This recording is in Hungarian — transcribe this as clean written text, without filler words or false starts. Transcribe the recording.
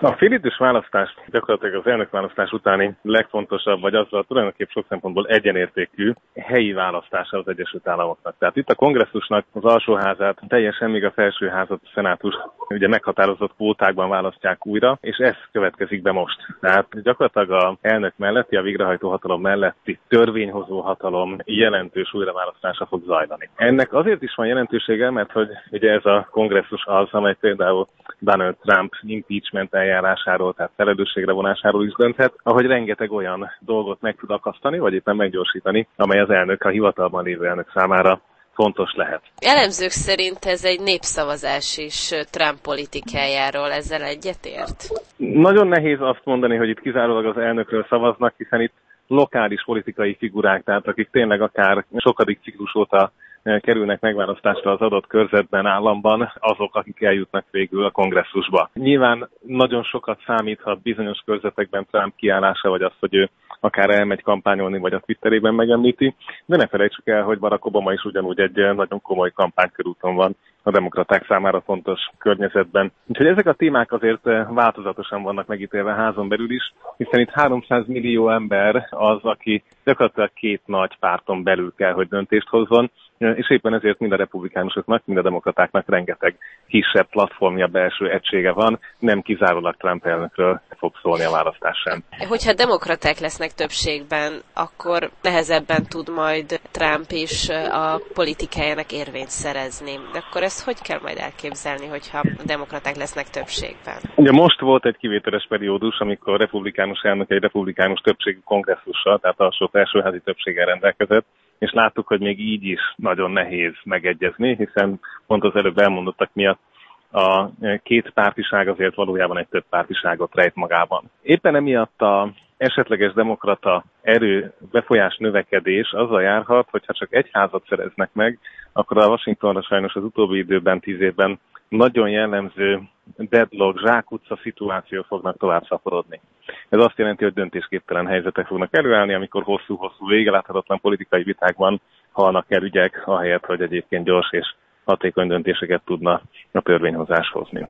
A félidős választás gyakorlatilag az elnökválasztás utáni legfontosabb, vagy azzal tulajdonképpen sok szempontból egyenértékű helyi választása az Egyesült Államoknak. Tehát itt a kongresszusnak az alsóházát teljesen, míg a felsőházat, a szenátus ugye meghatározott kvótákban választják újra, és ez következik be most. Tehát gyakorlatilag az elnök melletti, a végrehajtó hatalom melletti törvényhozó hatalom jelentős újraválasztása fog zajlani. Ennek azért is van jelentősége, mert hogy ugye ez a kongresszus az, amely például Donald Trump impeachment eljárásáról, tehát felelősségre vonásáról is dönthet, ahogy rengeteg olyan dolgot meg tud akasztani, vagy éppen meggyorsítani, amely az elnök, a hivatalban lévő elnök számára fontos lehet. Elemzők szerint ez egy népszavazás is Trump politikájáról, ezzel egyetért? Nagyon nehéz azt mondani, hogy itt kizárólag az elnökről szavaznak, hiszen itt lokális politikai figurák, tehát akik tényleg akár sokadik ciklus óta kerülnek megválasztásra az adott körzetben, államban, azok, akik eljutnak végül a kongresszusba. Nyilván nagyon sokat számíthat bizonyos körzetekben Trump kiállása, vagy az, hogy ő akár elmegy kampányolni, vagy a Twitterében megemlíti, de ne felejtsük el, hogy Barack Obama is ugyanúgy egy nagyon komoly kampánykörúton van a demokraták számára fontos környezetben. Úgyhogy ezek a témák azért változatosan vannak megítélve házon belül is, hiszen itt 300 millió ember az, aki gyakorlatilag két nagy párton belül kell, hogy döntést hozzon, és éppen ezért mind a republikánusoknak, mind a demokratáknak rengeteg kisebb platformja, belső egysége van, nem kizárólag Trump elnökről fog szólni a választás sem. Hogyha demokraták lesznek többségben, akkor nehezebben tud majd Trump is a politikájának érvényt szerezni. De akkor ezt hogy kell majd elképzelni, hogyha a demokraták lesznek többségben? Ugye most volt egy kivételes periódus, amikor a republikánus elnök egy republikánus többségű kongresszussal, tehát alsó felsőházi többséggel rendelkezett, és láttuk, hogy még így is nagyon nehéz megegyezni, hiszen pont az előbb elmondottak miatt a két pártiság azért valójában egy több pártiságot rejt magában. Éppen emiatt a esetleges demokrata erő befolyás növekedés azzal járhat, hogyha csak egy házat szereznek meg, akkor a Washingtonra sajnos az utóbbi időben, 10 évben nagyon jellemző deadlock, zsákutca szituáció fognak tovább szaporodni. Ez azt jelenti, hogy döntésképtelen helyzetek fognak előállni, amikor hosszú-hosszú, végeláthatatlan politikai vitákban halnak el ügyek, ahelyett, hogy egyébként gyors és hatékony döntéseket tudna a törvényhozás hozni.